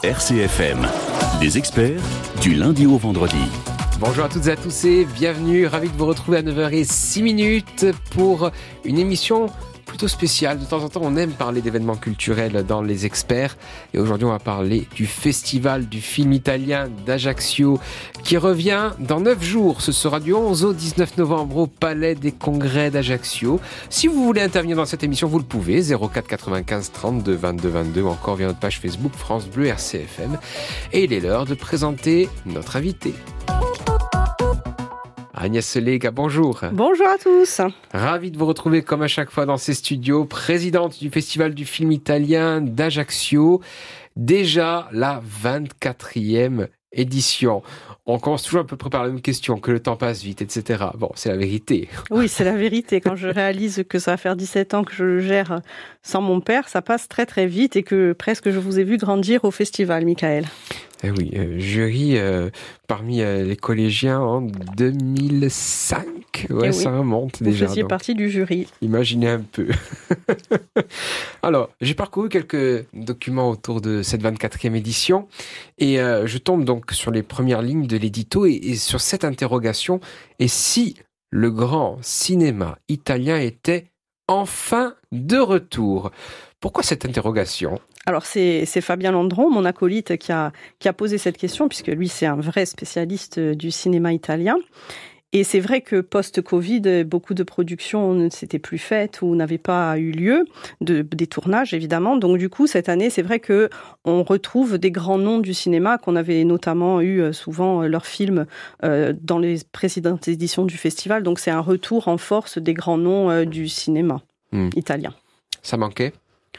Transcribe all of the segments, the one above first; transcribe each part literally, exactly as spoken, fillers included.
R C F M, les experts du lundi au vendredi. Bonjour à toutes et à tous et bienvenue, ravi de vous retrouver à neuf heures six pour une émission plutôt spéciale. De temps en temps, on aime parler d'événements culturels dans les experts et aujourd'hui, on va parler du Festival du film italien d'Ajaccio qui revient dans neuf jours. Ce sera du onze au dix-neuf novembre au Palais des Congrès d'Ajaccio. Si vous voulez intervenir dans cette émission, vous le pouvez, zéro quatre quatre-vingt-quinze trente-deux vingt-deux vingt-deux ou encore via notre page Facebook France Bleu R C F M. Et il est l'heure de présenter notre invité. Agnès Lega, bonjour. Bonjour à tous. Ravi de vous retrouver comme à chaque fois dans ces studios, présidente du Festival du film italien d'Ajaccio. Déjà la vingt-quatrième édition. On commence toujours à peu près par la même question, que le temps passe vite, et cetera. Bon, c'est la vérité. Oui, c'est la vérité. Quand je réalise que ça va faire dix-sept ans que je le gère sans mon père, ça passe très très vite et que presque je vous ai vu grandir au festival, Michael. Eh oui, euh, jury euh, parmi euh, les collégiens en deux mille cinq. Ouais, eh oui. Ça remonte Vous déjà. Vous faisiez donc. partie du jury. Imaginez un peu. Alors, j'ai parcouru quelques documents autour de cette vingt-quatrième édition et euh, je tombe donc sur les premières lignes de l'édito et, et sur cette interrogation. Et si le grand cinéma italien était enfin de retour ? Pourquoi cette interrogation ? Alors c'est, c'est Fabien Landron, mon acolyte, qui a, qui a posé cette question, puisque lui c'est un vrai spécialiste du cinéma italien. Et c'est vrai que post-Covid, beaucoup de productions ne s'étaient plus faites ou n'avaient pas eu lieu, de, des tournages évidemment. Donc du coup, cette année, c'est vrai qu'on retrouve des grands noms du cinéma qu'on avait notamment eu souvent leurs films euh, dans les précédentes éditions du festival. Donc c'est un retour en force des grands noms euh, du cinéma mmh. italien. Ça manquait ?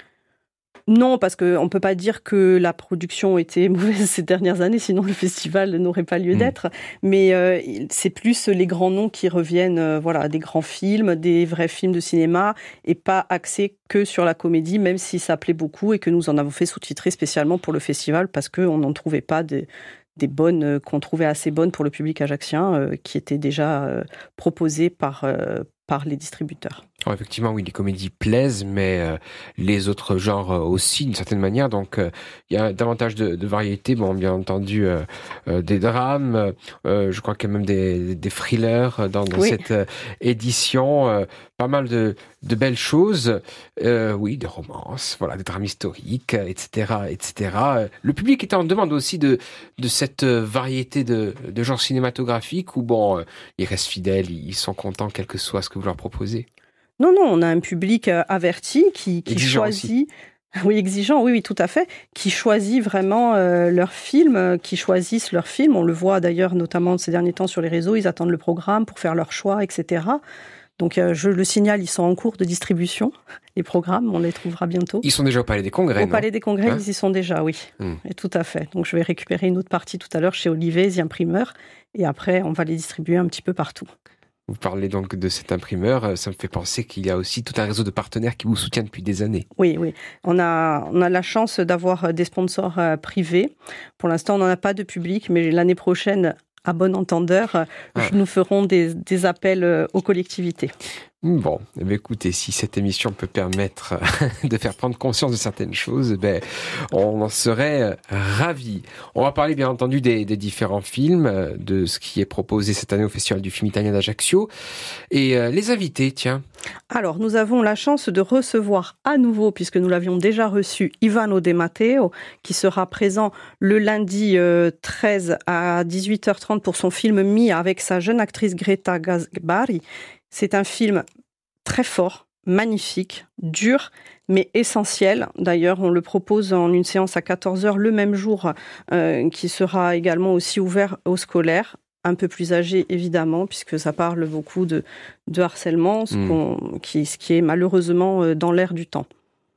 Non, parce qu'on ne peut pas dire que la production était mauvaise ces dernières années, sinon le festival n'aurait pas lieu d'être. Mmh. Mais euh, c'est plus les grands noms qui reviennent, euh, voilà, des grands films, des vrais films de cinéma, et pas axés que sur la comédie, même si ça plaît beaucoup et que nous en avons fait sous-titrer spécialement pour le festival, parce qu'on n'en trouvait pas des, des bonnes, euh, qu'on trouvait assez bonnes pour le public ajaccien, euh, qui étaient déjà euh, proposées par... Euh, par les distributeurs. Oh, effectivement, oui, les comédies plaisent, mais euh, les autres genres euh, aussi, d'une certaine manière. Donc, il euh, y a davantage de, de variétés. Bon, bien entendu, euh, euh, des drames. Euh, je crois qu'il y a même des, des thrillers dans, dans oui. cette euh, édition. Euh, pas mal de, de belles choses. Euh, oui, des romances, voilà, des drames historiques, et cetera, et cetera. Le public est en demande aussi de, de cette variété de, de genres cinématographiques où, bon, euh, ils restent fidèles, ils sont contents, quel que soit ce que vous leur proposez. Non, non, on a un public averti qui, qui choisit... Aussi. Oui, exigeant, oui, oui, tout à fait, qui choisit vraiment euh, leurs films, euh, qui choisissent leurs films. On le voit d'ailleurs notamment ces derniers temps sur les réseaux, ils attendent le programme pour faire leur choix, et cetera. Donc, euh, je le signale, ils sont en cours de distribution, les programmes, on les trouvera bientôt. Ils sont déjà au Palais des Congrès, Au non Palais des Congrès, hein ils y sont déjà, oui, hmm. et tout à fait. Donc, je vais récupérer une autre partie tout à l'heure chez Olivet, The Imprimeur, et après, on va les distribuer un petit peu partout. Vous parlez donc de cet imprimeur, ça me fait penser qu'il y a aussi tout un réseau de partenaires qui vous soutiennent depuis des années. Oui, oui. On a, on a la chance d'avoir des sponsors euh, privés. Pour l'instant, on n'en a pas de public, mais l'année prochaine, à bon entendeur, ah. nous ferons des, des appels aux collectivités. Bon, eh bien, écoutez, si cette émission peut permettre de faire prendre conscience de certaines choses, ben, on en serait ravis. On va parler bien entendu des, des différents films, de ce qui est proposé cette année au Festival du film italien d'Ajaccio. Et euh, les invités, tiens. Alors, nous avons la chance de recevoir à nouveau, puisque nous l'avions déjà reçu, Ivano De Matteo, qui sera présent le lundi euh, treize à dix-huit heures trente pour son film Mia avec sa jeune actrice Greta Gaspari. C'est un film très fort, magnifique, dur, mais essentiel. D'ailleurs, on le propose en une séance à quatorze heures le même jour, euh, qui sera également aussi ouvert aux scolaires, un peu plus âgés évidemment, puisque ça parle beaucoup de, de harcèlement, ce, mmh. qu'on, qui, ce qui est malheureusement dans l'air du temps.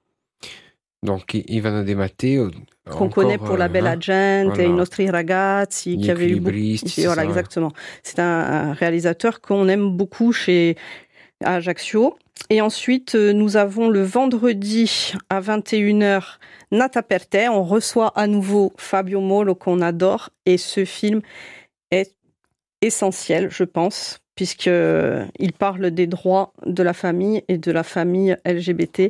Donc, Ivano De Matteo... Qu'on encore, connaît pour La Bella Gente, voilà. I nostri ragazzi, qui avait eu beaucoup... C'est voilà, ça, exactement. Ouais. C'est un, un réalisateur qu'on aime beaucoup chez Ajaccio. Et ensuite, nous avons le vendredi à vingt et une heures Nata per te. On reçoit à nouveau Fabio Molo, qu'on adore. Et ce film est essentiel, je pense, puisqu'il parle des droits de la famille et de la famille L G B T.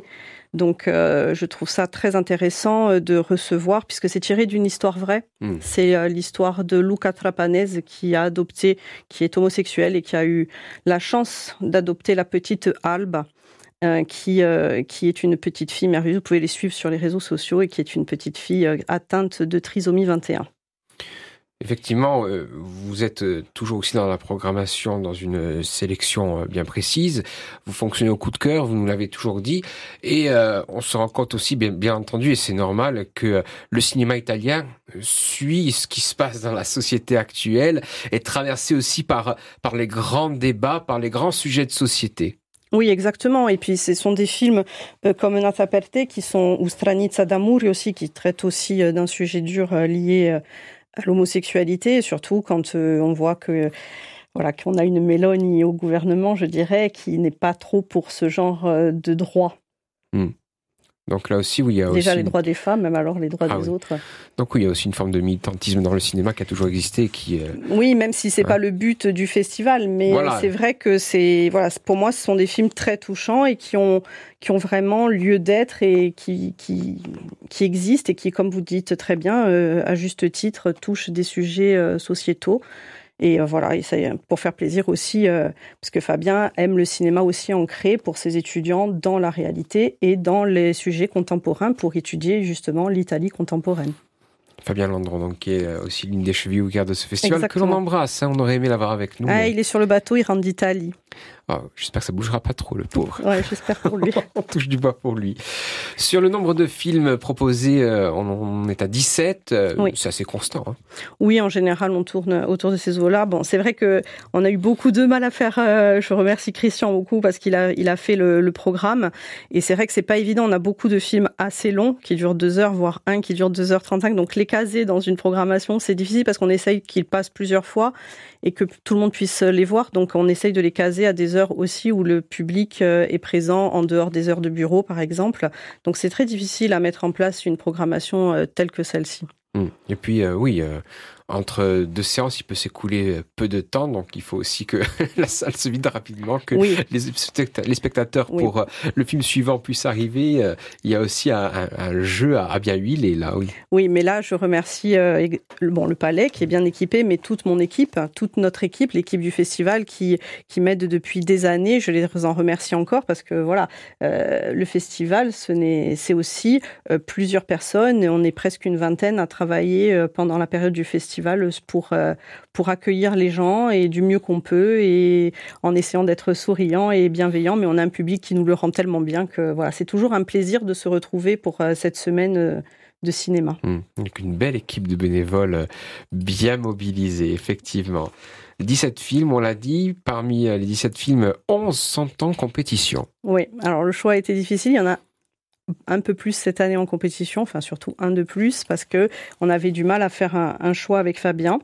Donc, euh, je trouve ça très intéressant de recevoir, puisque c'est tiré d'une histoire vraie. Mmh. C'est euh, l'histoire de Luca Trapanese qui a adopté, qui est homosexuel et qui a eu la chance d'adopter la petite Alba. Euh, qui, euh, qui est une petite fille merveilleuse, vous pouvez les suivre sur les réseaux sociaux, et qui est une petite fille euh, atteinte de trisomie vingt et un. Effectivement, euh, vous êtes toujours aussi dans la programmation, dans une sélection bien précise. Vous fonctionnez au coup de cœur, vous nous l'avez toujours dit. Et euh, on se rend compte aussi, bien, bien entendu, et c'est normal, que le cinéma italien suit ce qui se passe dans la société actuelle, est traversé aussi par, par les grands débats, par les grands sujets de société. Oui, exactement. Et puis, ce sont des films euh, comme Nata per te, qui sont, ou Stranica d'Amore aussi, qui traitent aussi euh, d'un sujet dur euh, lié euh, à l'homosexualité, et surtout quand euh, on voit que, voilà, qu'on a une Meloni au gouvernement, je dirais, qui n'est pas trop pour ce genre euh, de droits. Mmh. Donc là aussi, oui, il y a Déjà aussi les une... droits des femmes, même alors les droits ah, des oui. autres. Donc oui, il y a aussi une forme de militantisme dans le cinéma qui a toujours existé. Qui, euh... Oui, même si c'est ouais. pas le but du festival, mais voilà. C'est vrai que c'est, voilà, pour moi, ce sont des films très touchants et qui ont, qui ont vraiment lieu d'être et qui, qui, qui existent et qui, comme vous dites très bien, euh, à juste titre, touchent des sujets euh, sociétaux. Et euh, voilà, et c'est pour faire plaisir aussi, euh, parce que Fabien aime le cinéma aussi ancré pour ses étudiants dans la réalité et dans les sujets contemporains pour étudier justement l'Italie contemporaine. Fabien Landron, donc, qui est aussi l'une des chevilles ouvrières de ce festival. Exactement. Que l'on embrasse, hein, on aurait aimé l'avoir avec nous. Ah, mais... il est sur le bateau, il rentre d'Italie. Oh, j'espère que ça bougera pas trop, le pauvre. Ouais, j'espère pour lui. On touche du bois pour lui. Sur le nombre de films proposés, euh, on, on est à dix-sept. Euh, oui. C'est assez constant. Hein. Oui, en général, on tourne autour de ces eaux-là. Bon, c'est vrai que on a eu beaucoup de mal à faire. Euh, je remercie Christian beaucoup parce qu'il a, il a fait le, le programme. Et c'est vrai que c'est pas évident. On a beaucoup de films assez longs qui durent deux heures, voire un qui dure deux heures trente-cinq. Donc les caser dans une programmation, c'est difficile parce qu'on essaye qu'ils passent plusieurs fois et que tout le monde puisse les voir. Donc on essaye de les caser à des heures aussi où le public est présent en dehors des heures de bureau, par exemple. Donc c'est très difficile à mettre en place une programmation telle que celle-ci. Et puis euh, oui, euh, entre deux séances, il peut s'écouler peu de temps, donc il faut aussi que la salle se vide rapidement, que oui. les, spectateurs, les spectateurs oui. pour euh, le film suivant puissent arriver. Euh, il y a aussi un, un, un jeu à, à bien huiler là, oui. Oui, mais là je remercie euh, bon le Palais qui est bien équipé, mais toute mon équipe, toute notre équipe, l'équipe du festival qui qui m'aide depuis des années. Je les en remercie encore parce que voilà, euh, le festival, ce n'est, c'est aussi euh, plusieurs personnes. On est presque une vingtaine à travailler euh, pendant la période du festival pour, euh, pour accueillir les gens et du mieux qu'on peut et en essayant d'être souriant et bienveillant, mais on a un public qui nous le rend tellement bien que voilà, c'est toujours un plaisir de se retrouver pour euh, cette semaine euh, de cinéma. Mmh. Donc une belle équipe de bénévoles bien mobilisés, effectivement. dix-sept films, on l'a dit, parmi les dix-sept films, onze sont en compétition. Oui, alors le choix a été difficile, il y en a un peu plus cette année en compétition, enfin surtout un de plus, parce que on avait du mal à faire un, un choix avec Fabien.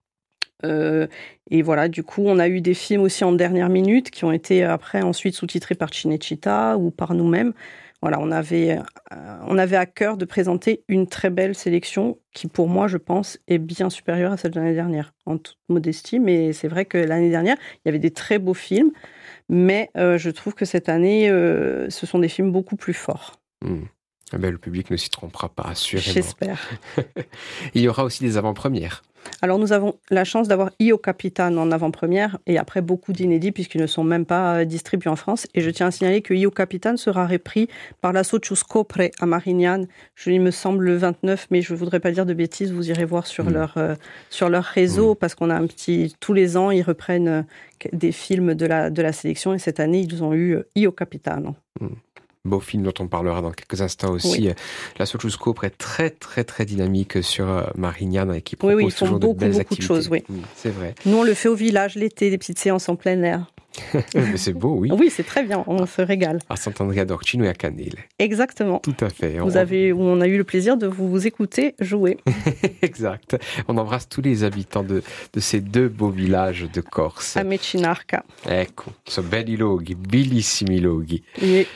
Euh, et voilà, du coup, on a eu des films aussi en dernière minute qui ont été après ensuite sous-titrés par Cinecittà ou par nous-mêmes. Voilà, on avait, euh, on avait à cœur de présenter une très belle sélection qui, pour moi, je pense, est bien supérieure à celle de l'année dernière, en toute modestie. Mais c'est vrai que l'année dernière, il y avait des très beaux films, mais euh, je trouve que cette année, euh, ce sont des films beaucoup plus forts. Mmh. Eh bien, le public ne s'y trompera pas, assurément. J'espère. Il y aura aussi des avant-premières. Alors, nous avons la chance d'avoir Io Capitano en avant-première et après beaucoup d'inédits puisqu'ils ne sont même pas distribués en France. Et je tiens à signaler que Io Capitano sera repris par la Socio Scopre à Marignane. Je, il me semble le vingt-neuf, mais je ne voudrais pas dire de bêtises. Vous irez voir sur, mmh. leur, euh, sur leur réseau mmh. parce qu'on a un petit... Tous les ans, ils reprennent euh, des films de la, de la sélection et cette année, ils ont eu euh, Io Capitano. Mmh. Beau film dont on parlera dans quelques instants aussi. Oui. La Socio Scopre est très très très dynamique sur Marignane et qui propose oui, oui, toujours beaucoup, de belles beaucoup activités. De choses, oui. Mmh, c'est vrai. Nous on le fait au village l'été, des petites séances en plein air. Mais c'est beau, oui. Oui, c'est très bien, on se régale. À Sant'Andrea d'Orcino et à Canile. Exactement. Tout à fait. Vous on... avez, on a eu le plaisir de vous écouter jouer. Exact. On embrasse tous les habitants de, de ces deux beaux villages de Corse. A Mecinarca. Ecco, sono belli luoghi, bellissimi luoghi. Oui.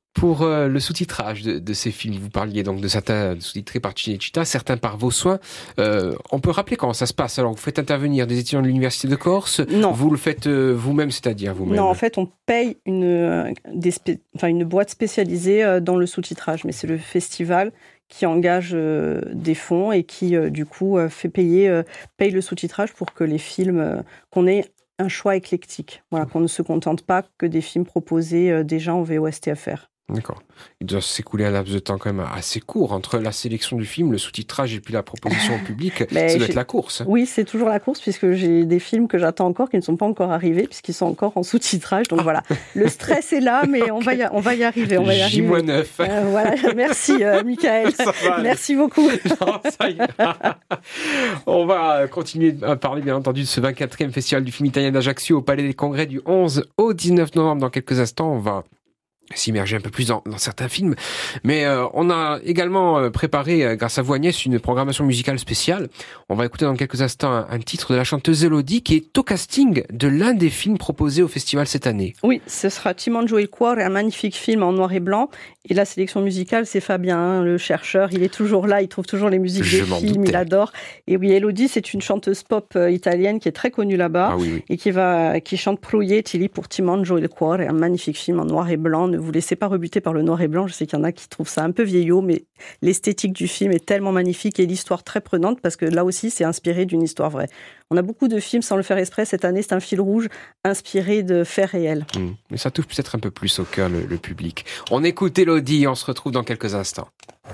Pour euh, le sous-titrage de, de ces films, vous parliez donc de certains sous-titrés par Cinecittà, certains par vos soins. Euh, on peut rappeler comment ça se passe. Alors, vous faites intervenir des étudiants de l'Université de Corse. Non. Vous le faites euh, vous-même, c'est-à-dire vous-même? Non, en fait, on paye une, euh, des spé... enfin, une boîte spécialisée euh, dans le sous-titrage, mais c'est le festival qui engage euh, des fonds et qui, euh, du coup, euh, fait payer, euh, paye le sous-titrage pour que les films, euh, qu'on ait un choix éclectique. Voilà, qu'on ne se contente pas que des films proposés euh, déjà en V O S T F R. D'accord. Il doit s'écouler un laps de temps quand même assez court entre la sélection du film, le sous-titrage et puis la proposition au public. Ça doit être la course. Oui, c'est toujours la course puisque j'ai des films que j'attends encore qui ne sont pas encore arrivés puisqu'ils sont encore en sous-titrage. Donc ah. voilà, le stress est là, mais okay. on, va y, on va y arriver. On va y arriver. J neuf. Euh, voilà, merci euh, Michael. Merci beaucoup. Non, ça y est. On va continuer à parler bien entendu de ce vingt-quatrième festival du film italien d'Ajaccio au Palais des Congrès du onze au dix-neuf novembre. Dans quelques instants, on va s'immerger un peu plus dans, dans certains films. Mais euh, on a également euh, préparé, euh, grâce à vous Agnès, une programmation musicale spéciale. On va écouter dans quelques instants un, un titre de la chanteuse Elodie qui est au casting de l'un des films proposés au festival cette année. Oui, ce sera Ti mangio il cuore, un magnifique film en noir et blanc. Et la sélection musicale, c'est Fabien, hein, le chercheur. Il est toujours là, il trouve toujours les musiques Je des films, doutais. Il adore. Et oui, Elodie, c'est une chanteuse pop euh, italienne qui est très connue là-bas ah, oui, oui. et qui, va, qui chante Proiettili pour Ti mangio il cuore, un magnifique film en noir et blanc. Ne vous laissez pas rebuter par le noir et blanc. Je sais qu'il y en a qui trouvent ça un peu vieillot, mais l'esthétique du film est tellement magnifique et l'histoire très prenante parce que là aussi, c'est inspiré d'une histoire vraie. On a beaucoup de films sans le faire exprès. Cette année, c'est un fil rouge inspiré de faits réels. Mmh. Mais ça touche peut-être un peu plus au cœur le, le public. On écoute Elodie et on se retrouve dans quelques instants.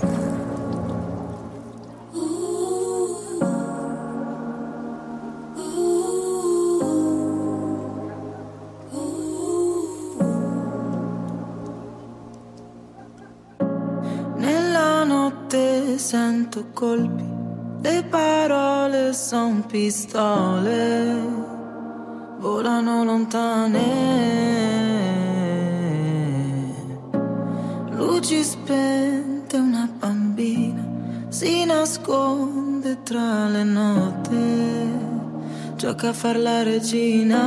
Sento colpi, le parole son pistole, volano lontane, luci spente, una bambina si nasconde tra le note, gioca a far la regina,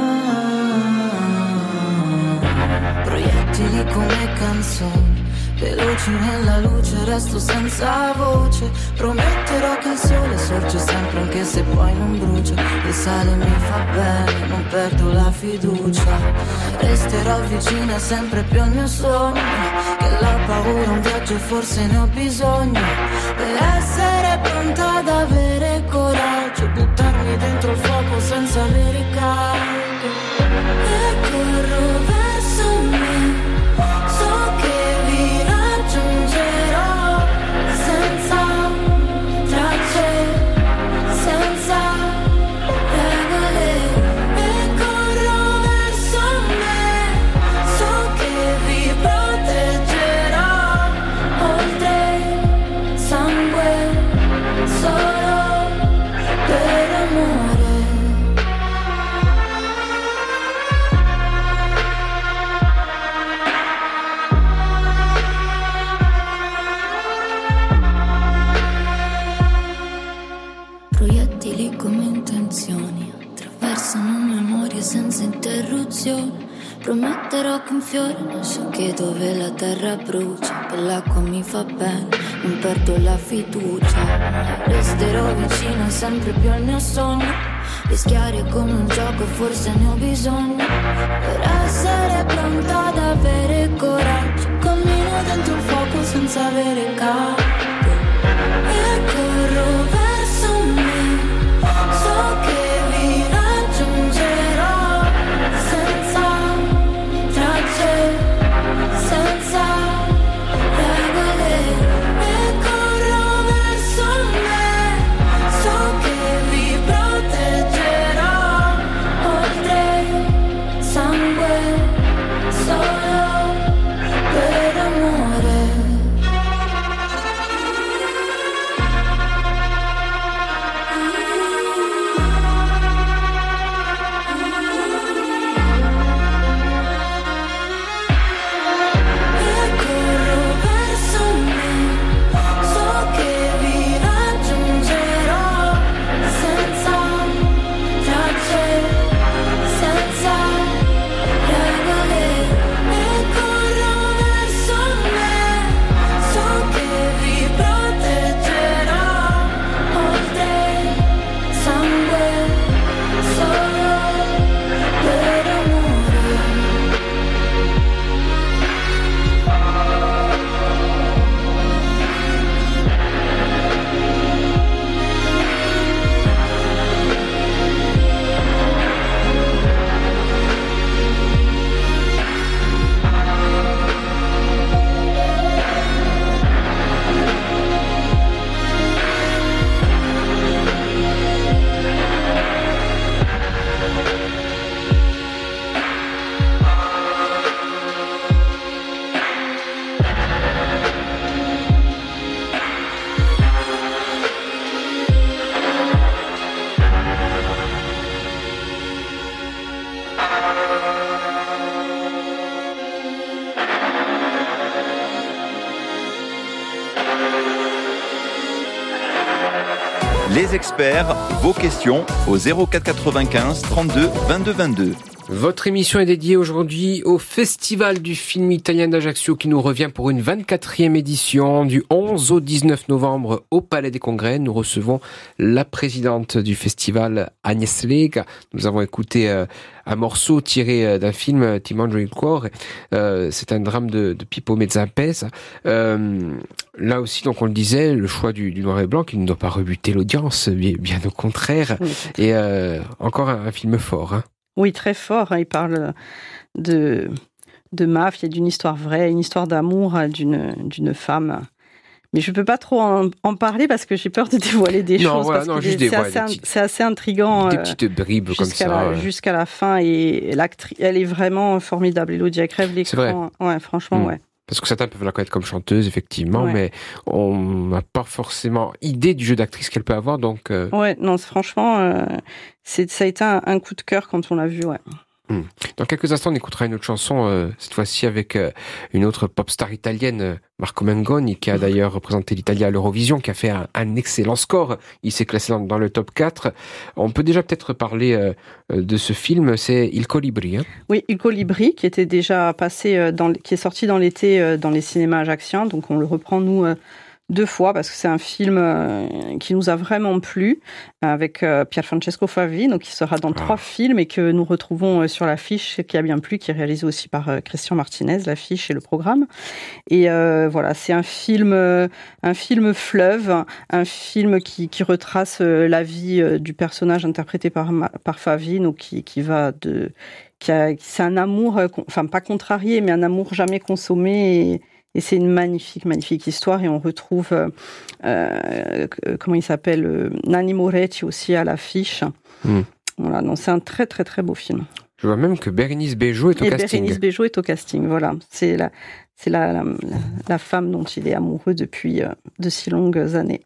proiettili come canzoni. Veloci nella luce, resto senza voce. Prometterò che il sole sorge sempre anche se poi non brucia. Il sale mi fa bene, non perdo la fiducia. Resterò vicina sempre più al mio sogno. Che la paura è un viaggio e forse ne ho bisogno. Per essere pronta ad avere coraggio. Buttarmi dentro il fuoco senza avere caldo. E corro verso me. So che raggiungerò senza tracce, senza regole e corro verso me, so che vi proteggerò oltre sangue, solo per amore. Proiettili come intenzioni attraversano memorie senza interruzione. Prometterò che un fiore nasce anche dove la terra brucia. Per l'acqua mi fa bene, non perdo la fiducia. Resterò vicino sempre più al mio sogno. Rischiare come un gioco, forse ne ho bisogno. Per essere pronta ad avere coraggio. Cammino dentro il fuoco senza avere caldo. E corro verso me, so che vi raggiungerò senza tracce, senza regole e corro verso me, so che vi proteggerò oltre sangue, solo per amore. Les experts, vos questions au zéro quatre quatre-vingt-quinze trente-deux vingt-deux vingt-deux. Votre émission est dédiée aujourd'hui au Festival du film italien d'Ajaccio qui nous revient pour une vingt-quatrième édition du onze au dix-neuf novembre au Palais des Congrès. Nous recevons la présidente du festival, Agnès Lega. Nous avons écouté euh, un morceau tiré euh, d'un film, Ti mangio il cuore. Euh, c'est un drame de, de Pippo Mezzapes. Euh, là aussi, donc on le disait, le choix du, du noir et blanc qui ne doit pas rebuter l'audience, bien, bien au contraire. Oui. Et euh, encore un, un film fort, hein. Oui, très fort. Il parle de, de mafia, d'une histoire vraie, une histoire d'amour d'une, d'une femme. Mais je ne peux pas trop en, en parler parce que j'ai peur de dévoiler des non, choses. Voilà, parce non, que juste c'est, des, assez, ouais, des petites, c'est assez intriguant. Des petites bribes comme ça. La, ouais. Jusqu'à la fin. Et l'actrice, elle est vraiment formidable. Élodie, crève l'écran. C'est vrai. Ouais, franchement, mmh. ouais. Parce que certains peuvent la connaître comme chanteuse, effectivement, ouais. mais on n'a pas forcément idée du jeu d'actrice qu'elle peut avoir. Donc, euh... ouais, non, franchement, euh, c'est, ça a été un, un coup de cœur quand on l'a vu, ouais. Dans quelques instants, on écoutera une autre chanson, euh, cette fois-ci avec euh, une autre pop star italienne, euh, Marco Mengoni, qui a d'ailleurs représenté l'Italie à l'Eurovision, qui a fait un, un excellent score. Il s'est classé dans, dans le top quatre. On peut déjà peut-être parler euh, de ce film, c'est Il Colibri. Hein. Oui, Il Colibri, qui était déjà passé, dans, qui est sorti dans l'été euh, dans les cinémas ajacciens. Donc on le reprend, nous, euh, deux fois, parce que c'est un film euh, qui nous a vraiment plu, avec euh, Pier Francesco Favi, donc qui sera dans ah. trois films et que nous retrouvons euh, sur l'affiche, qui a bien plu, qui est réalisé aussi par euh, Christian Martinez, l'affiche et le programme. Et euh, voilà, c'est un film, euh, un film fleuve, un film qui, qui retrace euh, la vie euh, du personnage interprété par, par Favi, donc qui, qui va de... Qui a, c'est un amour, euh, enfin pas contrarié, mais un amour jamais consommé et Et c'est une magnifique, magnifique histoire. Et on retrouve, euh, euh, comment il s'appelle, euh, Nanni Moretti aussi à l'affiche. Mm. Voilà, donc c'est un très, très, très beau film. Je vois même que Bérénice Bejo est au Et casting. Bérénice Bejo est au casting, voilà. C'est la, c'est la, la, la femme dont il est amoureux depuis euh, de si longues années.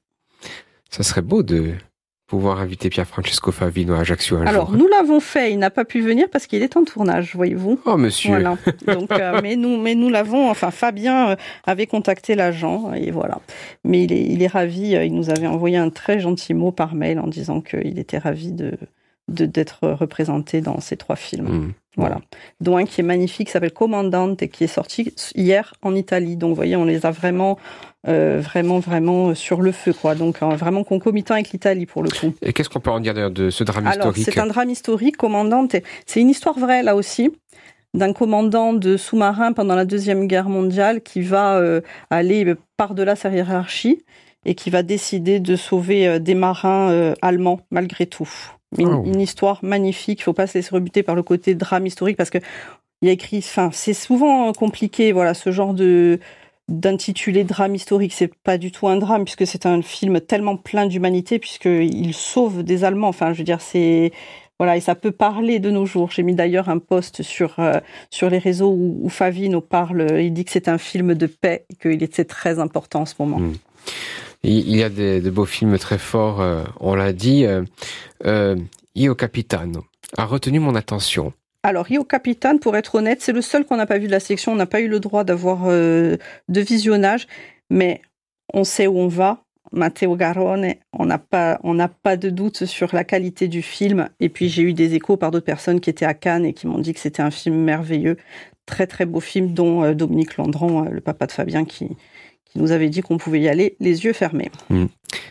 Ça serait beau de pouvoir inviter Pier Francesco Favino à Ajaccio un Alors, jour. nous l'avons fait, il n'a pas pu venir parce qu'il est en tournage, voyez-vous. Oh, monsieur. Voilà. Donc, euh, mais nous, mais nous l'avons, enfin, Fabien euh, avait contacté l'agent, et voilà. Mais il est, il est ravi, euh, il nous avait envoyé un très gentil mot par mail en disant qu'il était ravi de, de, d'être représenté dans ces trois films. Mmh. Voilà. Dont un qui est magnifique, qui s'appelle Commandante, et qui est sorti hier en Italie. Donc, vous voyez, on les a vraiment, euh, vraiment, vraiment sur le feu, quoi. Donc, euh, vraiment concomitant avec l'Italie, pour le coup. Et qu'est-ce qu'on peut en dire d'ailleurs de ce drame Alors, historique ? C'est un drame historique, Commandante. C'est une histoire vraie, là aussi, d'un commandant de sous-marin pendant la Deuxième Guerre mondiale qui va euh, aller par-delà sa hiérarchie et qui va décider de sauver euh, des marins euh, allemands, malgré tout. Une, oh. une histoire magnifique. Il ne faut pas se laisser rebuter par le côté drame historique parce que il y a écrit. Enfin, c'est souvent compliqué. Voilà, ce genre de d'intitulé drame historique, c'est pas du tout un drame puisque c'est un film tellement plein d'humanité puisqu'il sauve des Allemands. Enfin, je veux dire, c'est voilà, et ça peut parler de nos jours. J'ai mis d'ailleurs un post sur euh, sur les réseaux où, où Favino parle. Il dit que c'est un film de paix et qu'il était très important en ce moment. Mmh. Il y a des, de beaux films très forts, euh, on l'a dit. Euh, euh, Io Capitano a retenu mon attention. Alors, Io Capitano, pour être honnête, c'est le seul qu'on n'a pas vu de la sélection. On n'a pas eu le droit d'avoir euh, de visionnage, mais on sait où on va. Matteo Garrone, on n'a pas, on n'a pas de doute sur la qualité du film. Et puis, j'ai eu des échos par d'autres personnes qui étaient à Cannes et qui m'ont dit que c'était un film merveilleux. Très, très beau film, dont euh, Dominique Landron, euh, le papa de Fabien, qui... qui nous avait dit qu'on pouvait y aller les yeux fermés. Mmh.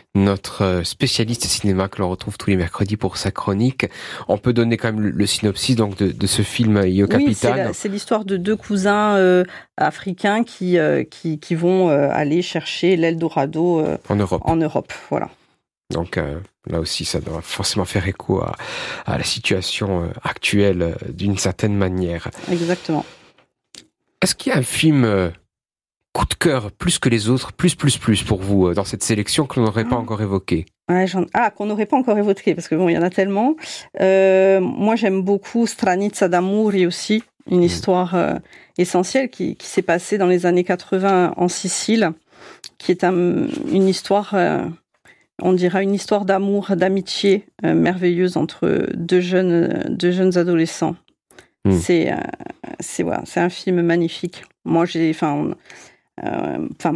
Notre spécialiste cinéma que l'on retrouve tous les mercredis pour sa chronique. On peut donner quand même le, le synopsis donc de, de ce film Io Capitano. Oui, c'est, la, c'est l'histoire de deux cousins euh, africains qui, euh, qui, qui vont euh, aller chercher l'Eldorado euh, en Europe. En Europe, voilà. Donc euh, là aussi, ça doit forcément faire écho à, à la situation actuelle euh, d'une certaine manière. Exactement. Est-ce qu'il y a un film... Euh, coup de cœur, plus que les autres, plus, plus, plus pour vous, dans cette sélection que l'on n'aurait pas encore évoquée? Ouais, j'en... Ah, qu'on n'aurait pas encore évoqué, parce que bon, il y en a tellement. Euh, moi, j'aime beaucoup Stranizza d'Amuri aussi, une mmh. histoire euh, essentielle qui, qui s'est passée dans les années quatre-vingts en Sicile, qui est un, une histoire, euh, on dira une histoire d'amour, d'amitié euh, merveilleuse entre deux jeunes, deux jeunes adolescents. Mmh. C'est, euh, c'est, voilà, c'est un film magnifique. Moi, j'ai... Enfin, Enfin, euh, moi,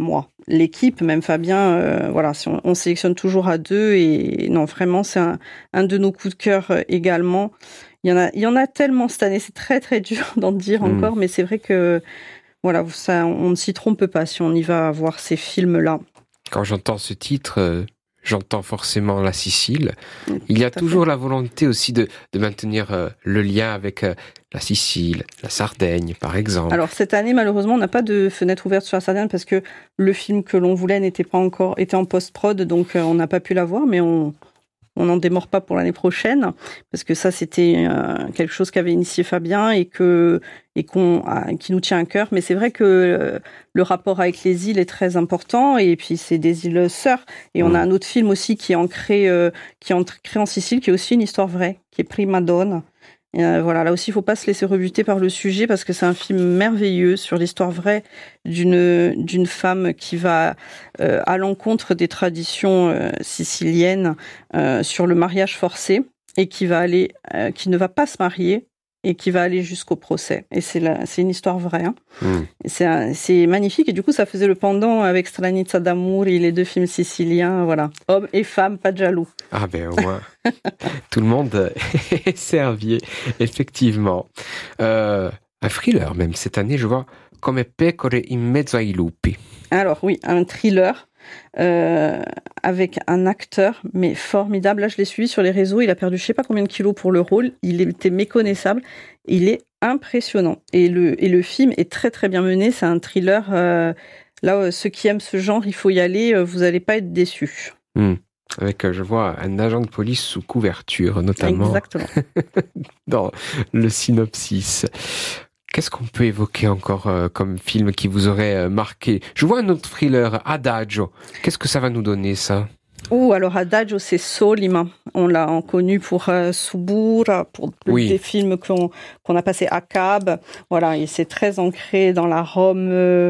l'équipe, même Fabien, euh, voilà, si on, on sélectionne toujours à deux et non, vraiment, c'est un, un de nos coups de cœur également. Il y en a, il y en a tellement cette année, c'est très très dur d'en dire mmh. encore, mais c'est vrai que voilà, ça, on ne s'y trompe pas si on y va voir ces films-là. Quand j'entends ce titre, euh, j'entends forcément la Sicile. Mmh, il y a toujours fait. La volonté aussi de, de maintenir euh, le lien avec euh, la Sicile, la Sardaigne, par exemple. Alors cette année, malheureusement, on n'a pas de fenêtre ouverte sur la Sardaigne parce que le film que l'on voulait n'était pas encore, était en post-prod, donc euh, on n'a pas pu la voir, mais on on n'en démord pas pour l'année prochaine parce que ça c'était euh, quelque chose qu'avait initié Fabien et que et qu'on ah, qui nous tient à cœur. Mais c'est vrai que euh, le rapport avec les îles est très important et puis c'est des îles sœurs. Et on a un autre film aussi qui est ancré euh, qui est ancré en Sicile, qui est aussi une histoire vraie, qui est Prima Donna. Et euh, voilà, là aussi, il ne faut pas se laisser rebuter par le sujet parce que c'est un film merveilleux sur l'histoire vraie d'une d'une femme qui va euh, à l'encontre des traditions euh, siciliennes euh, sur le mariage forcé et qui va aller, euh, qui ne va pas se marier et qui va aller jusqu'au procès. Et c'est la, c'est une histoire vraie. Hein. Mmh. Et c'est, un, c'est magnifique. Et du coup, ça faisait le pendant avec Stranica d'Amour et les deux films siciliens. Voilà, hommes et femmes, pas de jaloux. Ah ben au moins, tout le monde est servi, effectivement. Euh, un thriller même cette année, je vois, Come pecore in mezzo ai lupi. Alors oui, un thriller. Euh, avec un acteur mais formidable. Là, je l'ai suivi sur les réseaux. Il a perdu je sais pas combien de kilos pour le rôle. Il était méconnaissable. Il est impressionnant. Et le et le film est très très bien mené. C'est un thriller. Euh, là, ceux qui aiment ce genre, il faut y aller. Vous allez pas être déçus. Mmh. Avec, je vois, un agent de police sous couverture, notamment. Exactement. Dans le synopsis. Qu'est-ce qu'on peut évoquer encore euh, comme film qui vous aurait euh, marqué ? Je vois un autre thriller, Adagio. Qu'est-ce que ça va nous donner, ça ? Oh, alors Adagio, c'est Solima. On l'a connu pour euh, Subura, pour oui. des films qu'on, qu'on a passés à Cab. Voilà, et c'est très ancré dans la Rome, euh,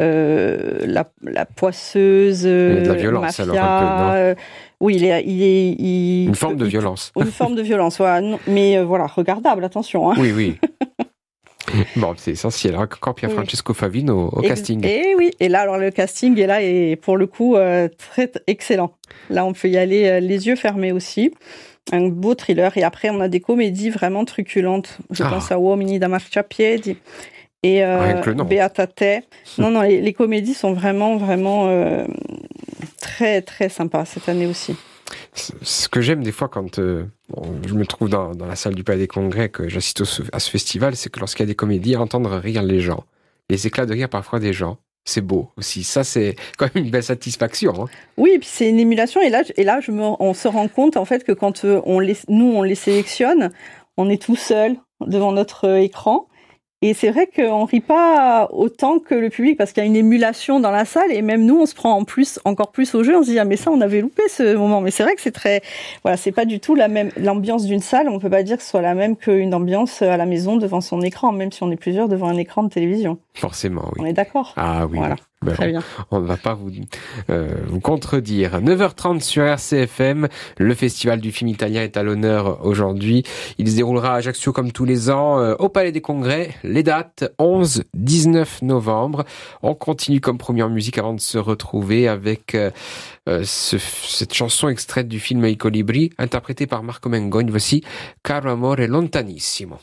la, la poisseuse, il y a de la violence, mafia, alors un peu, non euh, oui, il est, il est, il, une forme de violence. Une forme de violence, voilà. Non, mais euh, voilà, regardable, attention. Hein. Oui, oui. Bon, c'est essentiel. Encore Pierre Francesco Favino au, au et, casting. Et oui, et là, alors le casting est là et pour le coup euh, très excellent. Là, on peut y aller euh, les yeux fermés aussi. Un beau thriller. Et après, on a des comédies vraiment truculentes. Je ah. pense à Uomini da Marciapiedi et euh, Beata Te. Non, non, les, les comédies sont vraiment, vraiment euh, très, très sympas cette année aussi. Ce que j'aime des fois quand euh, bon, je me trouve dans, dans la salle du Palais des Congrès, que j'assiste au, à ce festival, c'est que lorsqu'il y a des comédies, entendre rire les gens, les éclats de rire parfois des gens, c'est beau aussi. Ça, c'est quand même une belle satisfaction. Hein. Oui, et puis c'est une émulation. Et là, et là je me, on se rend compte en fait que quand on les, nous, on les sélectionne, on est tout seul devant notre écran. Et c'est vrai qu'on rit pas autant que le public parce qu'il y a une émulation dans la salle et même nous, on se prend en plus, encore plus au jeu. On se dit, ah, mais ça, on avait loupé ce moment. Mais c'est vrai que c'est très, voilà, c'est pas du tout la même, l'ambiance d'une salle. On peut pas dire que ce soit la même qu'une ambiance à la maison devant son écran, même si on est plusieurs devant un écran de télévision. Forcément, oui. On est d'accord? Ah oui. Voilà. Ben, Très bien. On ne va pas vous, euh, vous contredire. neuf heures trente sur R C F M. Le Festival du film italien est à l'honneur aujourd'hui. Il se déroulera à Ajaccio comme tous les ans, euh, au Palais des Congrès. Les dates, onze dix-neuf novembre. On continue comme première musique avant de se retrouver avec euh, euh, ce, cette chanson extraite du film I Colibri, interprétée par Marco Mengogne. Voici Caro amore lontanissimo.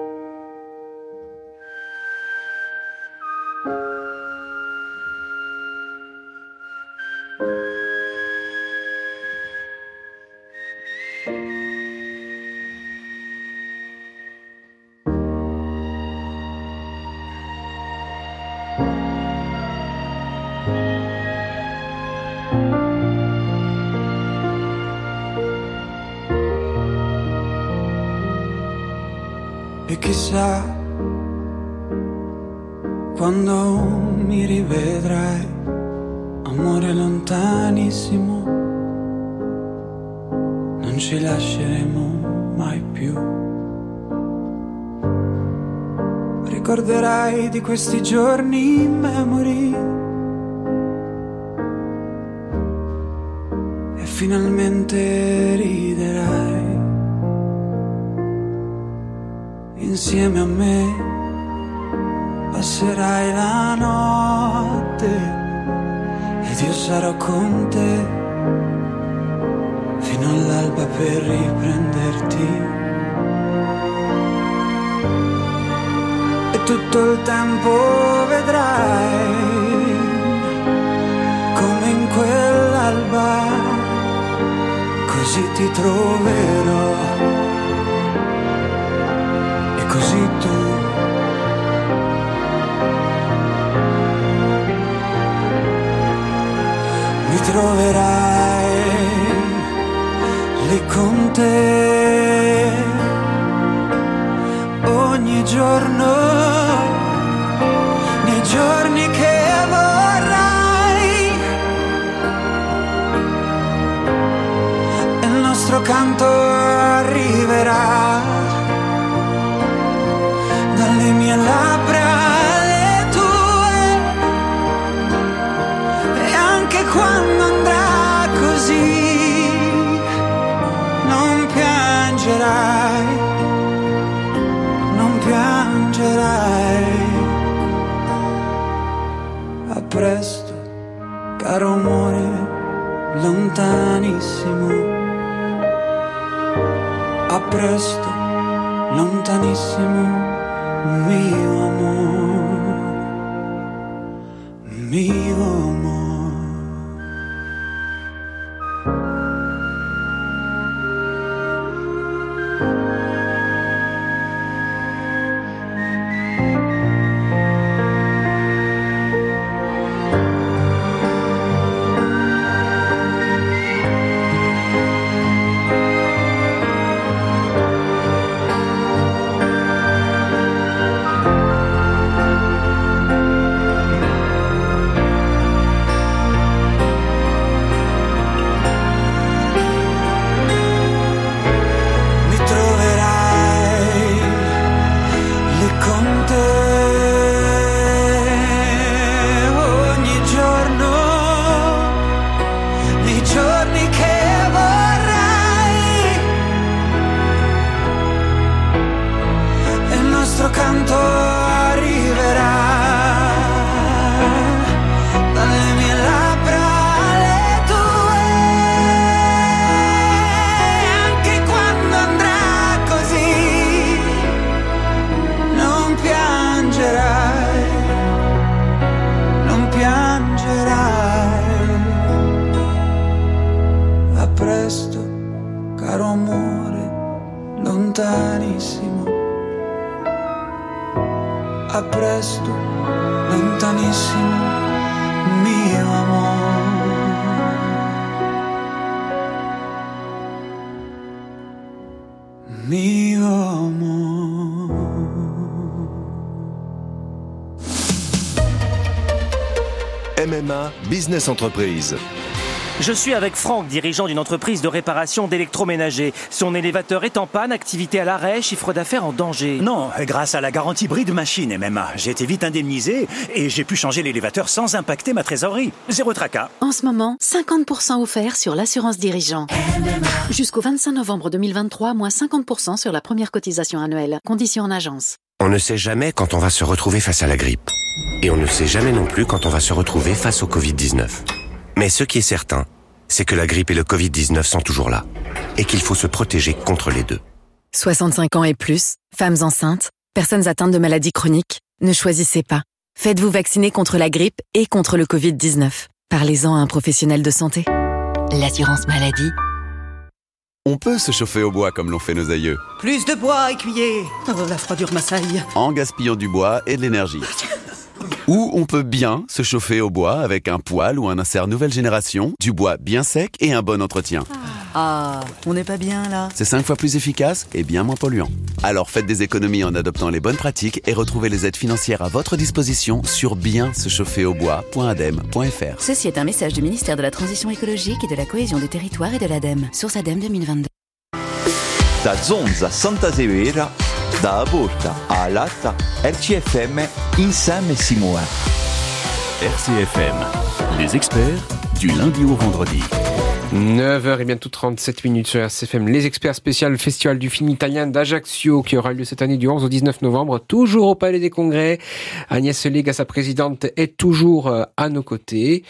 E chissà quando mi rivedrai, amore lontanissimo, non ci lasceremo mai più. Ricorderai di questi giorni in memory e finalmente riderai insieme a me, passerai la notte sarò con te fino all'alba per riprenderti. E tutto il tempo vedrai come in quell'alba, così ti troverò e così tu mi troverai lì con te ogni giorno, nei giorni che vorrai, e il nostro canto arriverà dalle mie labbra alle tue, e anche quando andrà così non piangerai, non piangerai. A presto, caro amore, lontanissimo. A presto, lontanissimo, mio amor, mio amor. A presto, lontanissimo, mio amore, mio amore. M M A Business Entreprise. Je suis avec Franck, dirigeant d'une entreprise de réparation d'électroménager. Son élévateur est en panne, activité à l'arrêt, chiffre d'affaires en danger. Non, grâce à la garantie bride machine M M A, j'ai été vite indemnisé et j'ai pu changer l'élévateur sans impacter ma trésorerie. Zéro tracas. En ce moment, cinquante pour cent offert sur l'assurance dirigeant. Jusqu'au vingt-cinq novembre deux mille vingt-trois, moins cinquante pour cent sur la première cotisation annuelle. Conditions en agence. On ne sait jamais quand on va se retrouver face à la grippe. Et on ne sait jamais non plus quand on va se retrouver face au covid dix-neuf. Mais ce qui est certain, c'est que la grippe et le covid dix-neuf sont toujours là. Et qu'il faut se protéger contre les deux. soixante-cinq ans et plus, femmes enceintes, personnes atteintes de maladies chroniques, ne choisissez pas. Faites-vous vacciner contre la grippe et contre le covid dix-neuf. Parlez-en à un professionnel de santé. L'assurance maladie. On peut se chauffer au bois comme l'ont fait nos aïeux. Plus de bois, écuyer. Oh, la froidure m'assaille. En gaspillant du bois et de l'énergie. Ou on peut bien se chauffer au bois avec un poêle ou un insert nouvelle génération, du bois bien sec et un bon entretien. Ah, on n'est pas bien là. C'est cinq fois plus efficace et bien moins polluant. Alors faites des économies en adoptant les bonnes pratiques et retrouvez les aides financières à votre disposition sur bien se chauffer au bois point adem point f r. Ceci est un message du ministère de la Transition écologique et de la cohésion des territoires et de l'ADEME. Source ADEME deux mille vingt-deux. Da Zonza a Santa Severa, da Aborta a Latta, R C F M, insieme si muove. R C F M, les experts du lundi au vendredi. neuf heures et bientôt trente-sept minutes sur R C F M. Les experts spéciaux Festival du film italien d'Ajaccio qui aura lieu cette année du onze au dix-neuf novembre, toujours au Palais des Congrès. Agnès Lega, sa présidente, est toujours à nos côtés.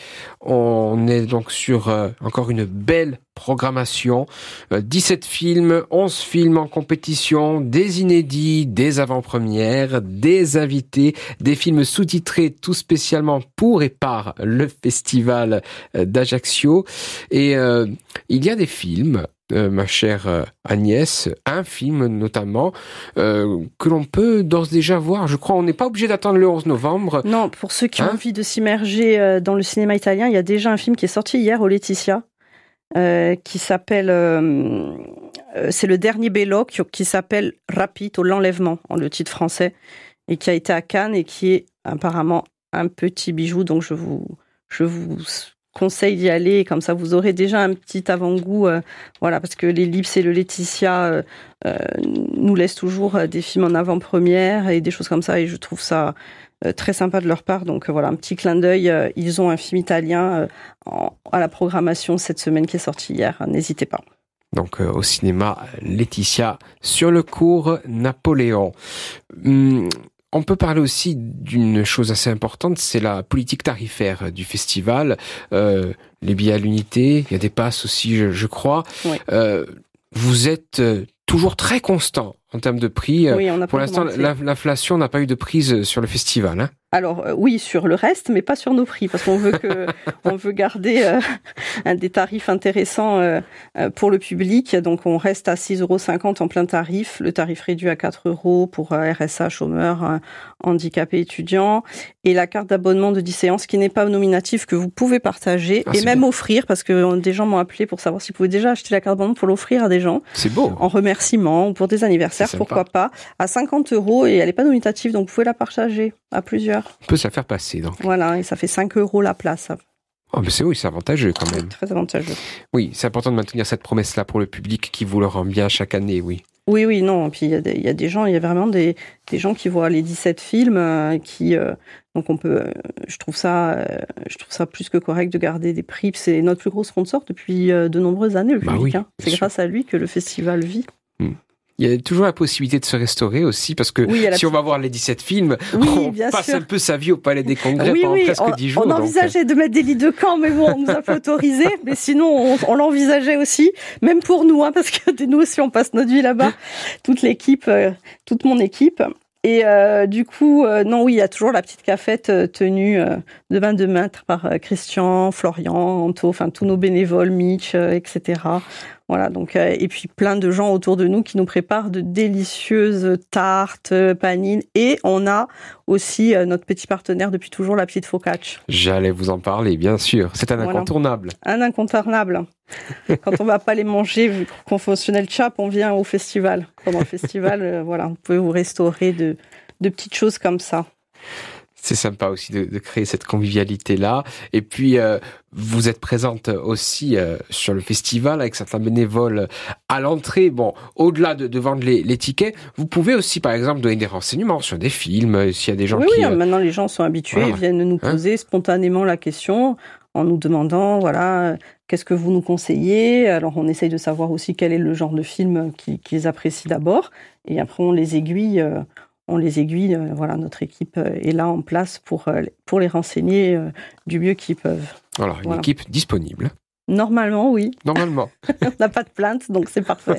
On est donc sur euh, encore une belle programmation. Euh, dix-sept films, onze films en compétition, des inédits, des avant-premières, des invités, des films sous-titrés tout spécialement pour et par le Festival d'Ajaccio. Et euh, il y a des films, euh, ma chère euh, Agnès, un film notamment, euh, que l'on peut d'ores et déjà voir. Je crois on n'est pas obligé d'attendre le onze novembre. Non, pour ceux qui hein ont envie de s'immerger euh, dans le cinéma italien, il y a déjà un film qui est sorti hier au Laetitia, euh, qui s'appelle... Euh, euh, c'est le dernier Bellocchio, qui s'appelle Rapito, l'enlèvement, en le titre français, et qui a été à Cannes et qui est apparemment un petit bijou, donc je vous... Je vous conseille d'y aller, comme ça vous aurez déjà un petit avant-goût, euh, voilà, parce que l'Ellipse et le Laetitia euh, euh, nous laissent toujours des films en avant-première et des choses comme ça, et je trouve ça euh, très sympa de leur part, donc euh, voilà, un petit clin d'œil, euh, ils ont un film italien euh, en, à la programmation cette semaine qui est sorti hier, n'hésitez pas. Donc euh, au cinéma Laetitia sur le cours Napoléon. Hum, On peut parler aussi d'une chose assez importante, c'est la politique tarifaire du festival. Euh, les billets à l'unité, il y a des passes aussi, je, je crois. Oui. Euh, vous êtes toujours très constant en termes de prix. Oui, on a Pour l'instant, l'inflation n'a pas eu de prise sur le festival, hein. Alors euh, oui, sur le reste, mais pas sur nos prix, parce qu'on veut que on veut garder euh, un des tarifs intéressants euh, pour le public. Donc on reste à six euros cinquante en plein tarif, le tarif réduit à quatre euros pour euh, R S A, chômeurs, euh, handicapés, étudiants, et la carte d'abonnement de dix séances qui n'est pas nominative, que vous pouvez partager ah, et même bien. offrir, parce que des gens m'ont appelé pour savoir s'ils pouvaient déjà acheter la carte d'abonnement pour l'offrir à des gens. C'est beau. En remerciement ou pour des anniversaires, pourquoi pas, à cinquante euros, et elle n'est pas nominative, donc vous pouvez la partager à plusieurs. On peut se la faire passer, donc. Voilà, et ça fait cinq euros la place. Oh, mais c'est oui, c'est avantageux quand même. Très avantageux. Oui, c'est important de maintenir cette promesse-là pour le public qui vous le rend bien chaque année, oui. Oui, oui, non. Puis il y a des, il y a des gens, il y a vraiment des, des gens qui voient les dix-sept films, euh, qui, euh, donc on peut, euh, je trouve ça, euh, je trouve ça plus que correct de garder des prix. C'est notre plus gros sponsor depuis euh, de nombreuses années, le public. Bah oui, hein. C'est sûr. Grâce à lui que le festival vit. Hum. Il y a toujours la possibilité de se restaurer aussi, parce que oui, si on va voir les dix-sept films, oui, on passe sûr. un peu sa vie au Palais des Congrès oui, pendant oui, presque on, dix jours. On envisageait donc... de mettre des lits de camp, mais bon, on nous a pas autorisé. Mais sinon, on, on l'envisageait aussi, même pour nous, hein, parce que nous aussi, on passe notre vie là-bas. Toute l'équipe, euh, toute mon équipe. Et euh, du coup, euh, non, oui, il y a toujours la petite cafette euh, tenue euh, de vingt-deux mètres par euh, Christian, Florian, Anto, enfin tous nos bénévoles, Mitch, euh, et cetera. Voilà, donc euh, et puis plein de gens autour de nous qui nous préparent de délicieuses tartes, panines, et on a aussi euh, notre petit partenaire depuis toujours, la petite focaccia. J'allais vous en parler, bien sûr. C'est un voilà. incontournable. Un incontournable. Quand on va pas les manger, vu qu'on fonctionnel chap, on vient au festival. Pendant le festival, euh, voilà, vous pouvez vous restaurer de, de petites choses comme ça. C'est sympa aussi de, de créer cette convivialité-là. Et puis, euh, vous êtes présente aussi euh, sur le festival avec certains bénévoles à l'entrée. Bon, au-delà de, de vendre les, les tickets, vous pouvez aussi, par exemple, donner des renseignements sur des films, s'il y a des gens oui, qui... Oui, euh... maintenant les gens sont habitués, voilà. Ils viennent nous poser hein spontanément la question en nous demandant, voilà, qu'est-ce que vous nous conseillez ? Alors, on essaye de savoir aussi quel est le genre de film qu'ils, qu'ils apprécient d'abord. Et après, on les aiguille... Euh, On les aiguille, euh, voilà, notre équipe est là en place pour, euh, pour les renseigner euh, du mieux qu'ils peuvent. Alors, une voilà. équipe disponible. Normalement, oui. Normalement. On n'a pas de plainte, donc c'est parfait.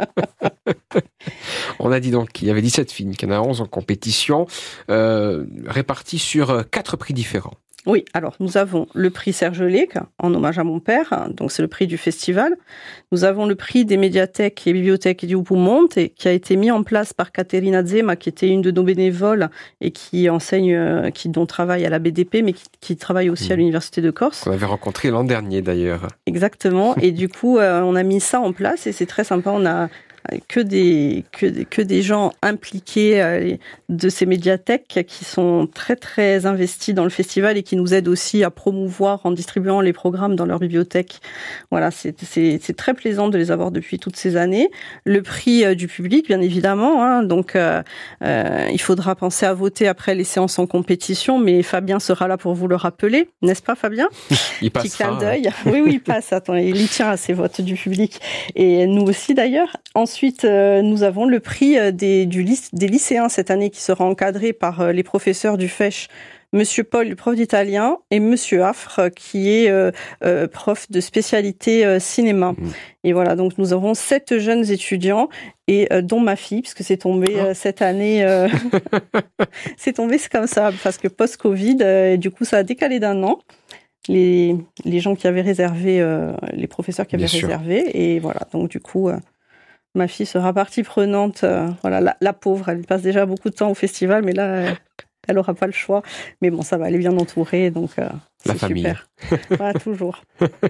On a dit donc qu'il y avait dix-sept films, qu'il y en a onze en compétition, euh, répartis sur quatre prix différents. Oui, alors nous avons le prix Serge Lec, en hommage à mon père, donc c'est le prix du festival. Nous avons le prix des médiathèques et bibliothèques du Piemonte, qui a été mis en place par Caterina Zema, qui était une de nos bénévoles et qui enseigne, qui dont travaille à la B D P, mais qui, qui travaille aussi mmh. à l'Université de Corse. On avait rencontré l'an dernier d'ailleurs. Exactement, et du coup, euh, on a mis ça en place et c'est très sympa. On a que des que des, que des gens impliqués euh, de ces médiathèques qui sont très très investis dans le festival et qui nous aident aussi à promouvoir en distribuant les programmes dans leur bibliothèque. Voilà, c'est c'est c'est très plaisant de les avoir depuis toutes ces années. Le prix euh, du public, bien évidemment. Hein, donc euh, euh, il faudra penser à voter après les séances en compétition, mais Fabien sera là pour vous le rappeler, n'est-ce pas, Fabien? Il passe. Petit clin d'œil. Oui, oui, il passe. Attends, il y tient à ces votes du public et nous aussi d'ailleurs. Ensuite, euh, nous avons le prix des du des lycéens cette année qui sera encadré par euh, les professeurs du F E C H. Monsieur Paul, le prof d'italien, et Monsieur Affre, qui est euh, euh, prof de spécialité euh, cinéma. Mmh. Et voilà, donc nous avons sept jeunes étudiants, et euh, dont ma fille, puisque c'est tombé euh, cette année, euh, c'est tombé c'est comme ça, parce que post-Covid, euh, et du coup ça a décalé d'un an. Les, les gens qui avaient réservé, euh, les professeurs qui avaient Bien réservé, sûr. Et voilà, donc du coup... Euh, ma fille sera partie prenante. Euh, voilà, la, la pauvre, elle passe déjà beaucoup de temps au festival, mais là, euh, elle n'aura pas le choix. Mais bon, ça va, elle est bien entourée, donc euh, la c'est famille. Super. Voilà, toujours.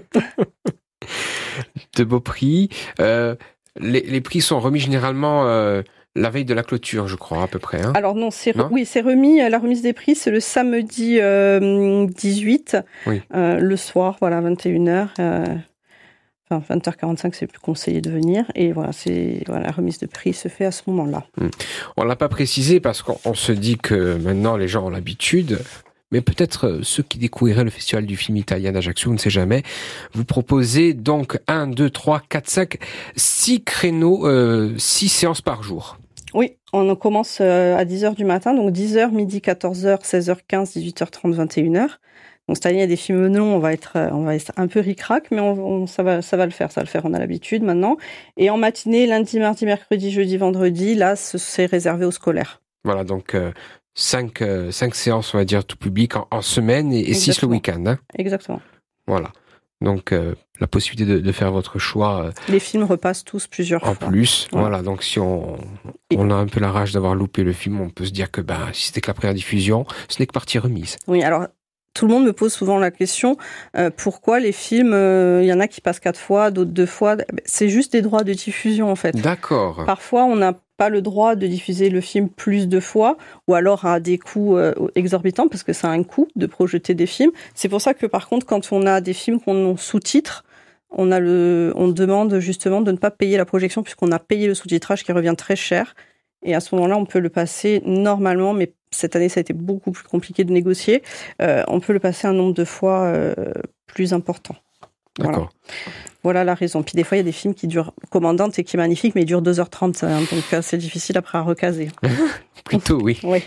De beaux prix. Euh, les, les prix sont remis généralement euh, la veille de la clôture, je crois, à peu près. Hein. Alors non, c'est, re- oui, c'est remis. La remise des prix, c'est le samedi euh, dix-huit, oui. euh, le soir, voilà, vingt et une heures. Euh, Enfin, vingt heures quarante-cinq, c'est plus conseillé de venir. Et voilà, c'est, voilà, la remise de prix se fait à ce moment-là. Mmh. On ne l'a pas précisé parce qu'on on se dit que maintenant les gens ont l'habitude, mais peut-être ceux qui découvriraient le Festival du film italien d'Ajaccio, on ne sait jamais. Vous proposez donc un, deux, trois, quatre, cinq, six créneaux, euh, six séances par jour. Oui, on commence à dix heures du matin, donc dix heures, midi, quatorze heures, seize heures quinze, dix-huit heures trente, vingt et une heures. Donc cette année, il y a des films longs, on va être, on va être un peu ric-rac, mais on, on, ça va, ça va le faire, ça va le faire, on a l'habitude maintenant. Et en matinée, lundi, mardi, mercredi, jeudi, vendredi, là, c'est réservé aux scolaires. Voilà, donc euh, cinq, euh, cinq séances, on va dire, tout public en, en semaine et, et six le week-end. Hein. Exactement. Voilà. Donc euh, la possibilité de, de faire votre choix. Euh, Les films repassent tous plusieurs en fois. En plus, voilà. voilà. Donc si on, on a un peu la rage d'avoir loupé le film, on peut se dire que ben, si c'était que la première diffusion, ce n'est que partie remise. Oui, alors... Tout le monde me pose souvent la question euh, pourquoi les films, il euh, y en a qui passent quatre fois, d'autres deux fois. C'est juste des droits de diffusion en fait. D'accord. Parfois, on n'a pas le droit de diffuser le film plus de fois, ou alors à des coûts euh, exorbitants parce que ça a un coût de projeter des films. C'est pour ça que par contre, quand on a des films qu'on sous-titre, on a le, on demande justement de ne pas payer la projection puisqu'on a payé le sous-titrage qui revient très cher. Et à ce moment-là, on peut le passer normalement, mais cette année, ça a été beaucoup plus compliqué de négocier. Euh, on peut le passer un nombre de fois euh, plus important. D'accord. Voilà. Voilà la raison. Puis des fois, il y a des films qui durent, Commandante, et qui est magnifique, mais ils durent deux heures trente. Hein, donc c'est difficile après à recaser. Plutôt, oui. Oui.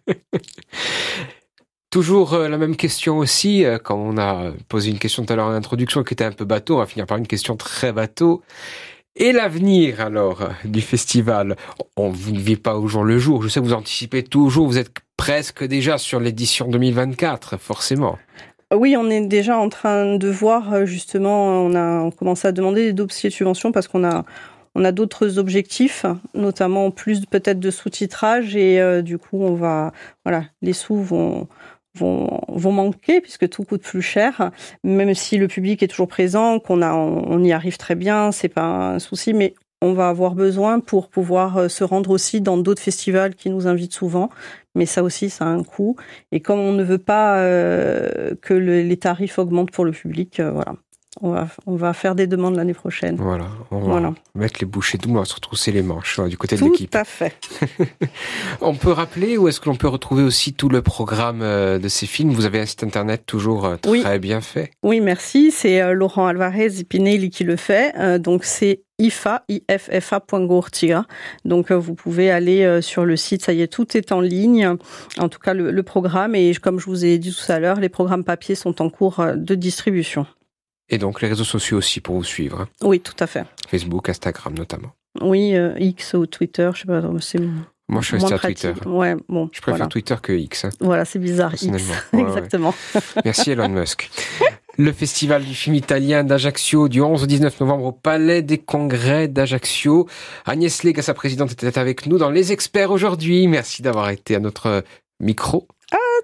Toujours euh, la même question aussi, euh, quand on a posé une question tout à l'heure en introduction qui était un peu bateau, on va finir par une question très bateau. Et l'avenir, alors, du festival? On, vous ne vivez pas au jour le jour. Je sais que vous anticipez toujours. Vous êtes presque déjà sur l'édition deux mille vingt-quatre, forcément. Oui, on est déjà en train de voir, justement, on a on commencé à demander des dossiers de subvention parce qu'on a, on a d'autres objectifs, notamment plus peut-être de sous-titrage. Et euh, du coup, on va, voilà, les sous vont... Vont, vont manquer puisque tout coûte plus cher, même si le public est toujours présent, qu'on a, on, on y arrive très bien, c'est pas un souci, mais on va avoir besoin pour pouvoir se rendre aussi dans d'autres festivals qui nous invitent souvent, mais ça aussi, ça a un coût. Et comme on ne veut pas euh, que le, les tarifs augmentent pour le public, euh, voilà. On va, on va faire des demandes l'année prochaine. Voilà, on va voilà. mettre les bouchées doubles, on va se retrousser les manches hein, du côté tout de l'équipe. Tout à fait. On peut rappeler, ou est-ce que l'on peut retrouver aussi tout le programme euh, de ces films? Vous avez un site internet toujours euh, très oui. bien fait. Oui, merci. C'est euh, Laurent Alvarez Pinelli qui le fait. Euh, donc c'est ifa, iffa point gortiga. Donc euh, vous pouvez aller euh, sur le site, ça y est, tout est en ligne. En tout cas, le, le programme, et comme je vous ai dit tout à l'heure, les programmes papier sont en cours euh, de distribution. Et donc les réseaux sociaux aussi pour vous suivre. Hein. Oui, tout à fait. Facebook, Instagram notamment. Oui, euh, X ou Twitter, je sais pas, c'est Moi, je suis resté à Twitter. Ouais, bon. Je préfère voilà. Twitter que X. Hein, voilà, c'est bizarre, X. Ouais, exactement. Ouais. Merci Elon Musk. Le Festival du film italien d'Ajaccio du onze au dix-neuf novembre au Palais des Congrès d'Ajaccio. Agnès Lega, sa présidente, était avec nous dans Les Experts aujourd'hui. Merci d'avoir été à notre micro. Ah,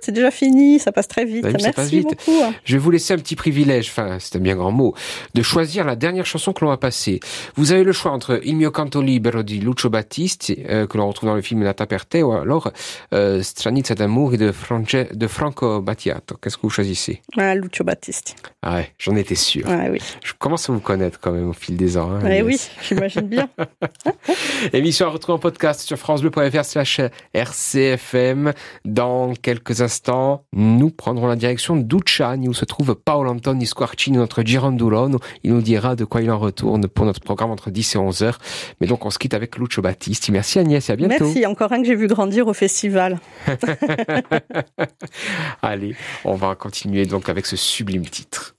c'est déjà fini, ça passe très vite. Oui, Merci ça passe vite. beaucoup. Je vais vous laisser un petit privilège, enfin, c'est un bien grand mot, de choisir la dernière chanson que l'on va passer. Vous avez le choix entre Il mio canto libero di Lucio Battisti, euh, que l'on retrouve dans le film Nata per te, ou alors euh, Stranizza d'Amour de, France, de Franco Battiato. Qu'est-ce que vous choisissez? Ah, Lucio Battisti. Ah ouais, j'en étais sûr. Ah oui. Je commence à vous connaître quand même au fil des ans. Hein, eh oui, j'imagine bien. Émission à retrouver en podcast sur francebleu.fr slash rcfm. Dans quelques instants, nous prendrons la direction d'Ucciani où se trouve Paolo Antoni Squarcini, notre girandolone. Il nous dira de quoi il en retourne pour notre programme entre dix et onze heures. Mais donc on se quitte avec Lucio Battisti. Merci Agnès et à bientôt. Merci, encore un que j'ai vu grandir au festival. Allez, on va continuer donc avec ce sublime titre.